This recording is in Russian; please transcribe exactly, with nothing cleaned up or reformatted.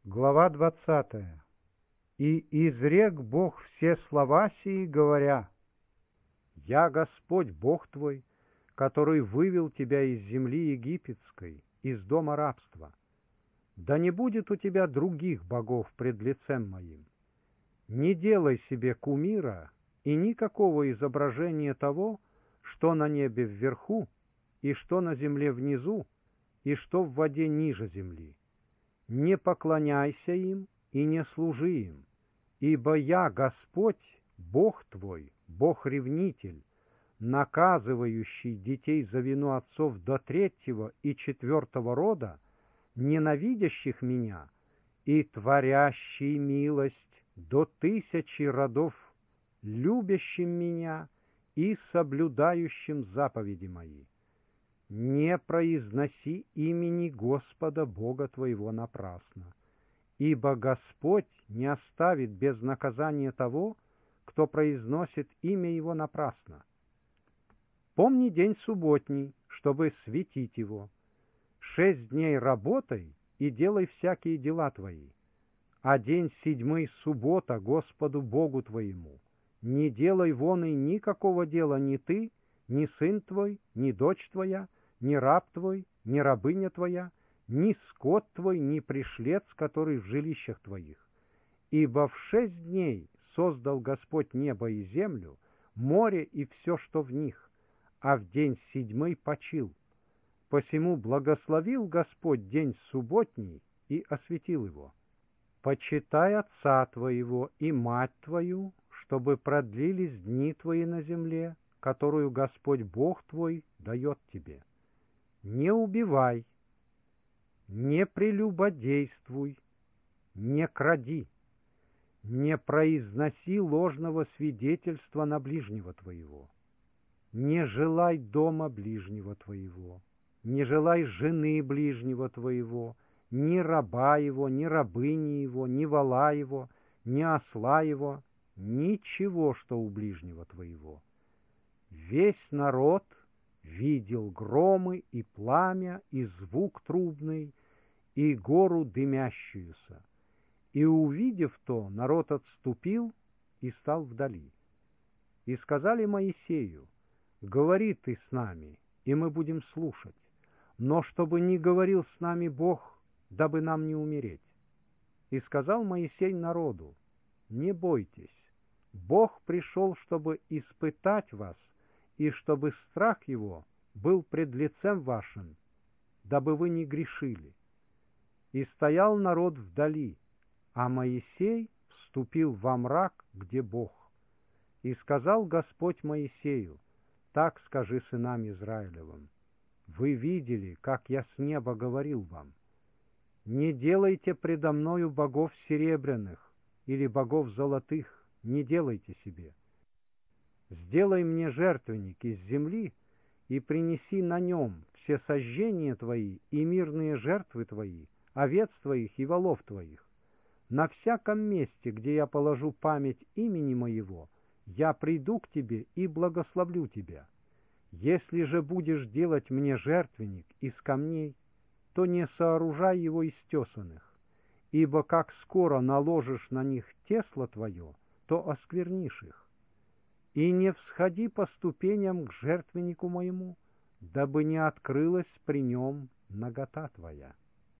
Глава двадцатая. «И изрек Бог все слова сии, говоря: Я Господь Бог твой, который вывел тебя из земли египетской, из дома рабства. Да не будет у тебя других богов пред лицем моим. Не делай себе кумира и никакого изображения того, что на небе вверху, и что на земле внизу, и что в воде ниже земли. Не поклоняйся им и не служи им, ибо я Господь, Бог твой, Бог-ревнитель, наказывающий детей за вину отцов до третьего и четвертого рода, ненавидящих меня, и творящий милость до тысячи родов, любящим меня и соблюдающим заповеди мои. Не произноси имени Господа Бога твоего напрасно, ибо Господь не оставит без наказания того, кто произносит имя Его напрасно. Помни день субботний, чтобы светить его. Шесть дней работай и делай всякие дела твои, а день седьмой суббота Господу Богу твоему. Не делай вон и никакого дела ни ты, ни сын твой, ни дочь твоя, ни раб твой, ни рабыня твоя, ни скот твой, ни пришлец, который в жилищах твоих. Ибо в шесть дней создал Господь небо и землю, море и все, что в них, а в день седьмой почил. Посему благословил Господь день субботний и осветил его. Почитай отца твоего и мать твою, чтобы продлились дни твои на земле, которую Господь Бог твой дает тебе. Не убивай, не прелюбодействуй, не кради, не произноси ложного свидетельства на ближнего твоего, не желай дома ближнего твоего, не желай жены ближнего твоего, ни раба его, ни рабыни его, ни вола его, ни осла его, ничего, что у ближнего твоего. Весь народ видел громы и пламя, и звук трубный, и гору дымящуюся. И, увидев то, народ отступил и стал вдали. И сказали Моисею: говори ты с нами, и мы будем слушать, но чтобы не говорил с нами Бог, дабы нам не умереть. И сказал Моисей народу: не бойтесь, Бог пришел, чтобы испытать вас, и чтобы страх его был пред лицем вашим, дабы вы не грешили. И стоял народ вдали, а Моисей вступил во мрак, где Бог. И сказал Господь Моисею: так скажи сынам Израилевым: вы видели, как я с неба говорил вам. Не делайте предо мною богов серебряных или богов золотых, не делайте себе. Сделай мне жертвенник из земли и принеси на нем все сожжения твои и мирные жертвы твои, овец твоих и волов твоих. На всяком месте, где я положу память имени моего, я приду к тебе и благословлю тебя. Если же будешь делать мне жертвенник из камней, то не сооружай его из тесаных, ибо как скоро наложишь на них тесло твое, то осквернишь их. И не всходи по ступеням к жертвеннику моему, дабы не открылась при нем нагота твоя.